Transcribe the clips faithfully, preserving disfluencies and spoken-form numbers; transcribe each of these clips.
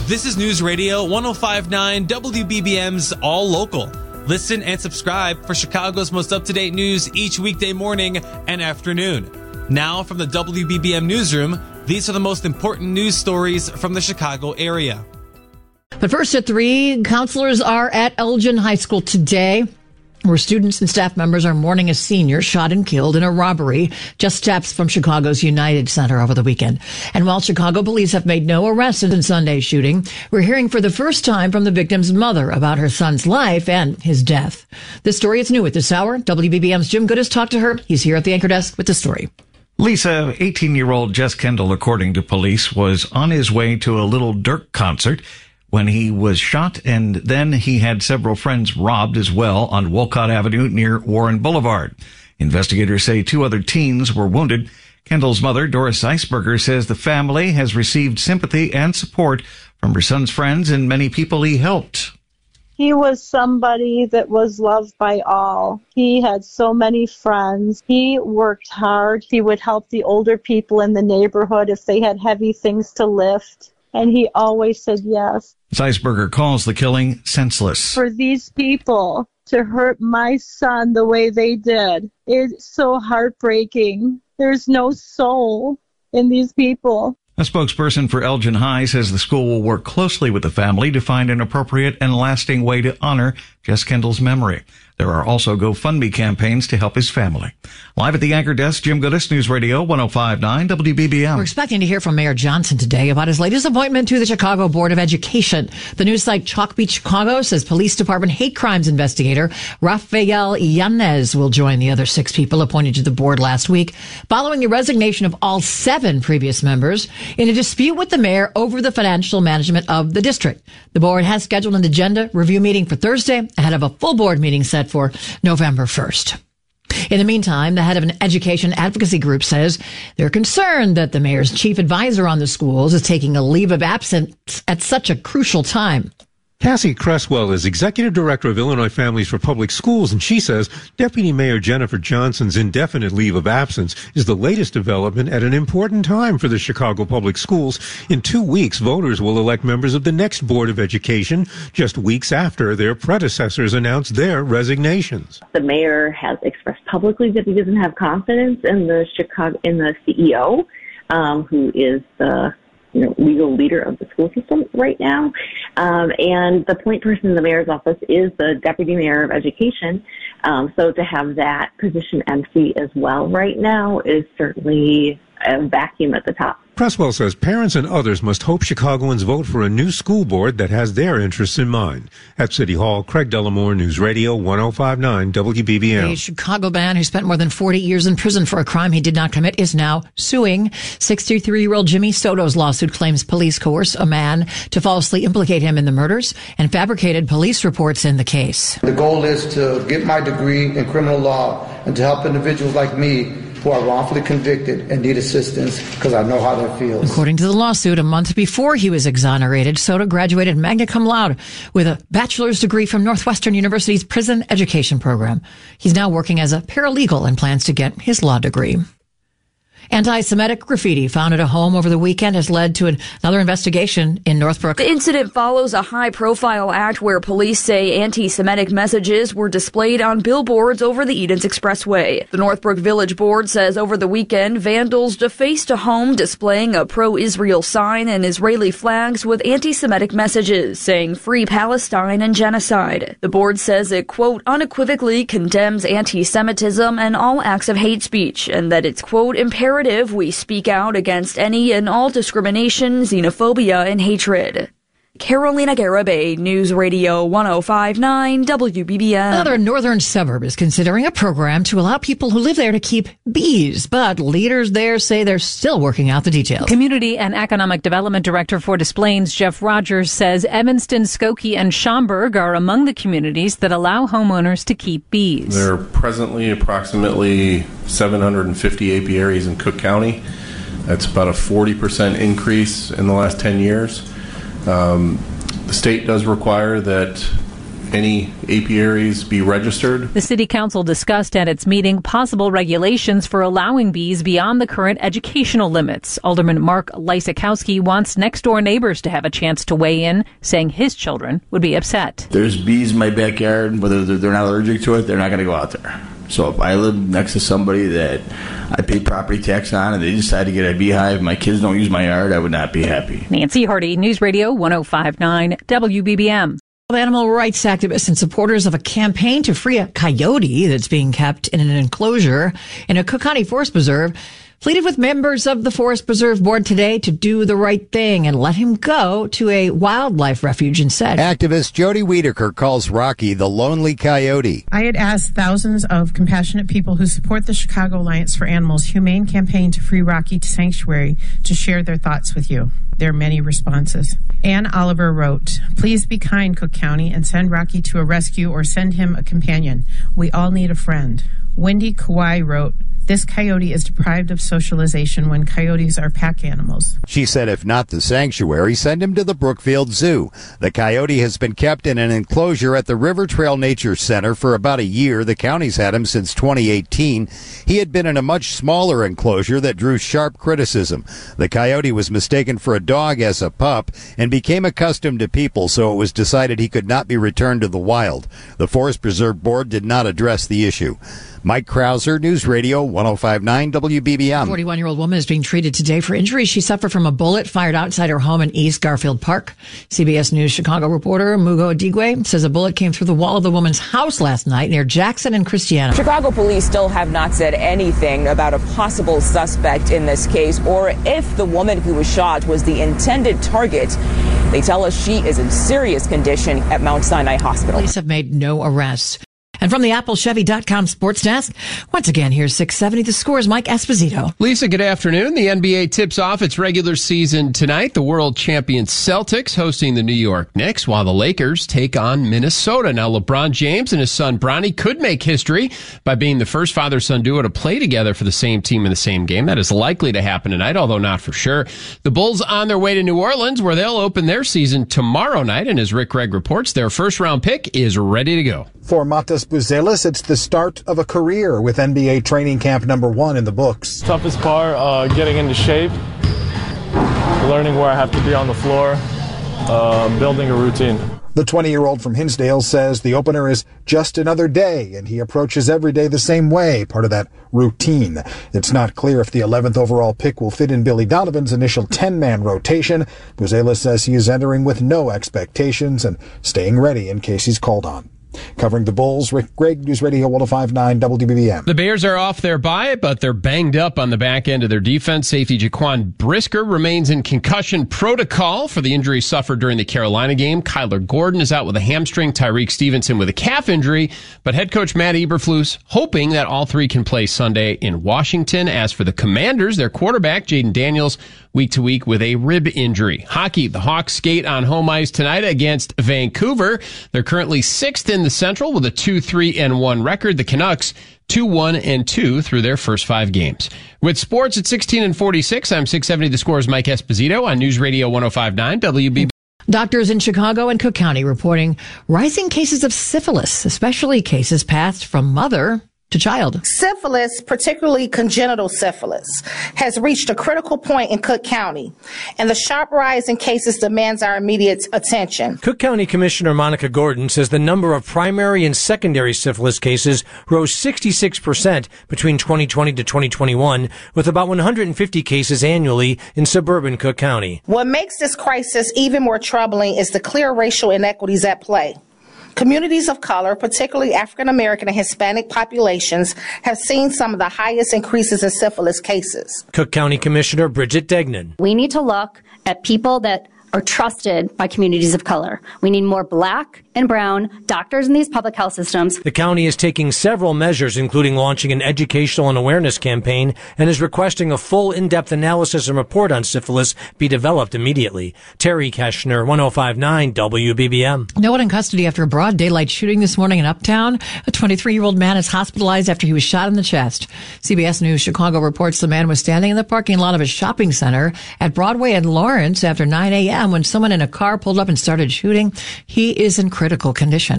This is News Radio one oh five point nine W B B M's All Local. Listen and subscribe for Chicago's most up-to-date news each weekday morning and afternoon. Now from the W B B M Newsroom, these are the most important news stories from the Chicago area. But first at three, counselors are at Elgin High School today, where students and staff members are mourning a senior shot and killed in a robbery just steps from Chicago's United Center over the weekend. And while Chicago police have made no arrests in Sunday's shooting, we're hearing for the first time from the victim's mother about her son's life and his death. This story is new at this hour. W B B M's Jim Goodis talked to her. He's here at the anchor desk with the story. Lisa, eighteen-year-old Jess Kendall, according to police, was on his way to a Little Dirk concert when he was shot, and then he had several friends robbed as well on Wolcott Avenue near Warren Boulevard. Investigators say two other teens were wounded. Kendall's mother, Doris Eisberger, says the family has received sympathy and support from her son's friends and many people he helped. He was somebody that was loved by all. He had so many friends. He worked hard. He would help the older people in the neighborhood if they had heavy things to lift. And he always said yes. Eisberger calls the killing senseless. For these people to hurt my son the way they did, it's so heartbreaking. There's no soul in these people. A spokesperson for Elgin High says the school will work closely with the family to find an appropriate and lasting way to honor Jess Kendall's memory. There are also GoFundMe campaigns to help his family. Live at the anchor desk, Jim Goodis, News Radio one oh five point nine W B B M. We're expecting to hear from Mayor Johnson today about his latest appointment to the Chicago Board of Education. The news site Chalk Beach Chicago says Police Department hate crimes investigator Rafael Yanez will join the other six people appointed to the board last week, following the resignation of all seven previous members in a dispute with the mayor over the financial management of the district. The board has scheduled an agenda review meeting for Thursday ahead of a full board meeting set for November first. In the meantime, the head of an education advocacy group says they're concerned that the mayor's chief advisor on the schools is taking a leave of absence at such a crucial time. Cassie Cresswell is executive director of Illinois Families for Public Schools, and she says Deputy Mayor Jennifer Johnson's indefinite leave of absence is the latest development at an important time for the Chicago Public Schools. In two weeks, voters will elect members of the next Board of Education, just weeks after their predecessors announced their resignations. The mayor has expressed publicly that he doesn't have confidence in the Chicago in the C E O, um, who is the you know, legal leader of the school system right now. Um, and the point person in the mayor's office is the deputy mayor of education. Um, so to have that position empty as well right now is certainly a vacuum at the top. Cresswell says parents and others must hope Chicagoans vote for a new school board that has their interests in mind. At City Hall, Craig Dellamore, News Radio one oh five point nine W B B M. A Chicago man who spent more than forty years in prison for a crime he did not commit is now suing. sixty-three-year-old Jimmy Soto's lawsuit claims police coerced a man to falsely implicate him in the murders and fabricated police reports in the case. The goal is to get my degree in criminal law and to help individuals like me who are wrongfully convicted and need assistance because I know how that feels. According to the lawsuit, a month before he was exonerated, Soto graduated magna cum laude with a bachelor's degree from Northwestern University's prison education program. He's now working as a paralegal and plans to get his law degree. Anti-Semitic graffiti found at a home over the weekend has led to another investigation in Northbrook. The incident follows a high-profile act where police say anti-Semitic messages were displayed on billboards over the Edens Expressway. The Northbrook Village Board says over the weekend, vandals defaced a home displaying a pro-Israel sign and Israeli flags with anti-Semitic messages saying free Palestine and genocide. The board says it, quote, unequivocally condemns anti-Semitism and all acts of hate speech, and that it's, quote, imperative we speak out against any and all discrimination, xenophobia, and hatred. Carolina Garibay, News Radio one oh five point nine W B B M. Another northern suburb is considering a program to allow people who live there to keep bees, but leaders there say they're still working out the details. Community and Economic Development Director for Des Plaines, Jeff Rogers, says Evanston, Skokie, and Schaumburg are among the communities that allow homeowners to keep bees. There are presently approximately seven hundred fifty apiaries in Cook County. That's about a forty percent increase in the last ten years. Um, the state does require that any apiaries be registered. The city council discussed at its meeting possible regulations for allowing bees beyond the current educational limits. Alderman Mark Lysakowski wants next-door neighbors to have a chance to weigh in, saying his children would be upset. There's bees in my backyard. Whether they're not allergic to it, they're not going to go out there. So if I live next to somebody that I pay property tax on and they decide to get a beehive, my kids don't use my yard, I would not be happy. Nancy Hardy, News Radio one oh five point nine W B B M. Animal rights activists and supporters of a campaign to free a coyote that's being kept in an enclosure in a Cook County Forest Preserve pleaded with members of the Forest Preserve Board today to do the right thing and let him go to a wildlife refuge instead. Activist Jody Wiedeker calls Rocky the lonely coyote. I had asked thousands of compassionate people who support the Chicago Alliance for Animals' humane campaign to free Rocky to sanctuary to share their thoughts with you. There are many responses. Ann Oliver wrote, "Please be kind, Cook County, and send Rocky to a rescue or send him a companion. We all need a friend." Wendy Kawai wrote, "This coyote is deprived of socialization when coyotes are pack animals." She said if not the sanctuary, send him to the Brookfield Zoo. The coyote has been kept in an enclosure at the River Trail Nature Center for about a year. The county's had him since twenty eighteen. He had been in a much smaller enclosure that drew sharp criticism. The coyote was mistaken for a dog as a pup and became accustomed to people, so it was decided he could not be returned to the wild. The Forest Preserve Board did not address the issue. Mike Krauser, News Radio one oh five point nine W B B M. A forty-one-year-old woman is being treated today for injuries she suffered from a bullet fired outside her home in East Garfield Park. C B S News Chicago reporter Mugo Odigwe says a bullet came through the wall of the woman's house last night near Jackson and Christiana. Chicago police still have not said anything about a possible suspect in this case or if the woman who was shot was the intended target. They tell us she is in serious condition at Mount Sinai Hospital. Police have made no arrests. And from the Apple Chevy dot com sports desk, once again, here's six seventy The Score's Mike Esposito. Lisa, good afternoon. The N B A tips off its regular season tonight. The world champion Celtics hosting the New York Knicks, while the Lakers take on Minnesota. Now, LeBron James and his son Bronny could make history by being the first father-son duo to play together for the same team in the same game. That is likely to happen tonight, although not for sure. The Bulls on their way to New Orleans, where they'll open their season tomorrow night. And as Rick Gregg reports, their first-round pick is ready to go. For Matas Buzelis, it's the start of a career with N B A training camp number one in the books. Toughest part, uh, getting into shape, learning where I have to be on the floor, uh, building a routine. The twenty-year-old from Hinsdale says the opener is just another day, and he approaches every day the same way, part of that routine. It's not clear if the eleventh overall pick will fit in Billy Donovan's initial ten-man rotation. Buzelis says he is entering with no expectations and staying ready in case he's called on. Covering the Bulls, Rick Gregg, News Radio one oh five point nine W B B M. The Bears are off their bye, but they're banged up on the back end of their defense. Safety Jaquan Brisker remains in concussion protocol for the injury suffered during the Carolina game. Kyler Gordon is out with a hamstring, Tyreek Stevenson with a calf injury, but head coach Matt Eberflus hoping that all three can play Sunday in Washington. As for the Commanders, their quarterback, Jaden Daniels, week to week with a rib injury. Hockey, the Hawks skate on home ice tonight against Vancouver. They're currently sixth in the Central with a two three and one record. The Canucks two one and two through their first five games. With sports at sixteen and forty-six, I'm six seventy The Score's Mike Esposito on News Radio one oh five point nine W B B. Doctors in Chicago and Cook County reporting rising cases of syphilis, especially cases passed from mother to child. Syphilis, particularly congenital syphilis, has reached a critical point in Cook County, and the sharp rise in cases demands our immediate attention. Cook County Commissioner Monica Gordon says the number of primary and secondary syphilis cases rose sixty-six percent between twenty twenty to twenty twenty-one, with about one hundred fifty cases annually in suburban Cook County. What makes this crisis even more troubling is the clear racial inequities at play. Communities of color, particularly African American and Hispanic populations, have seen some of the highest increases in syphilis cases. Cook County Commissioner Bridget Degnan. We need to look at people that are trusted by communities of color. We need more black and brown doctors in these public health systems. The county is taking several measures, including launching an educational and awareness campaign, and is requesting a full in-depth analysis and report on syphilis be developed immediately. Terry Keschner, one oh five point nine W B B M. No one in custody after a broad daylight shooting this morning in Uptown. A twenty-three-year-old man is hospitalized after he was shot in the chest. C B S News Chicago reports the man was standing in the parking lot of a shopping center at Broadway and Lawrence after nine a.m. when someone in a car pulled up and started shooting. He is in critical condition.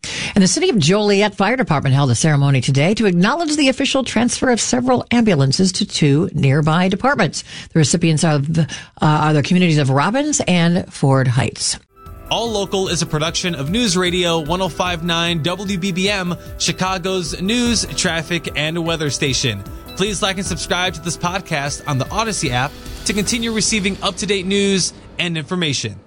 And the City of Joliet Fire Department held a ceremony today to acknowledge the official transfer of several ambulances to two nearby departments. The recipients of the, uh, are the communities of Robbins and Ford Heights. All Local is a production of News Radio one oh five point nine W B B M, Chicago's news, traffic, and weather station. Please like and subscribe to this podcast on the Odyssey app to continue receiving up-to-date news and information.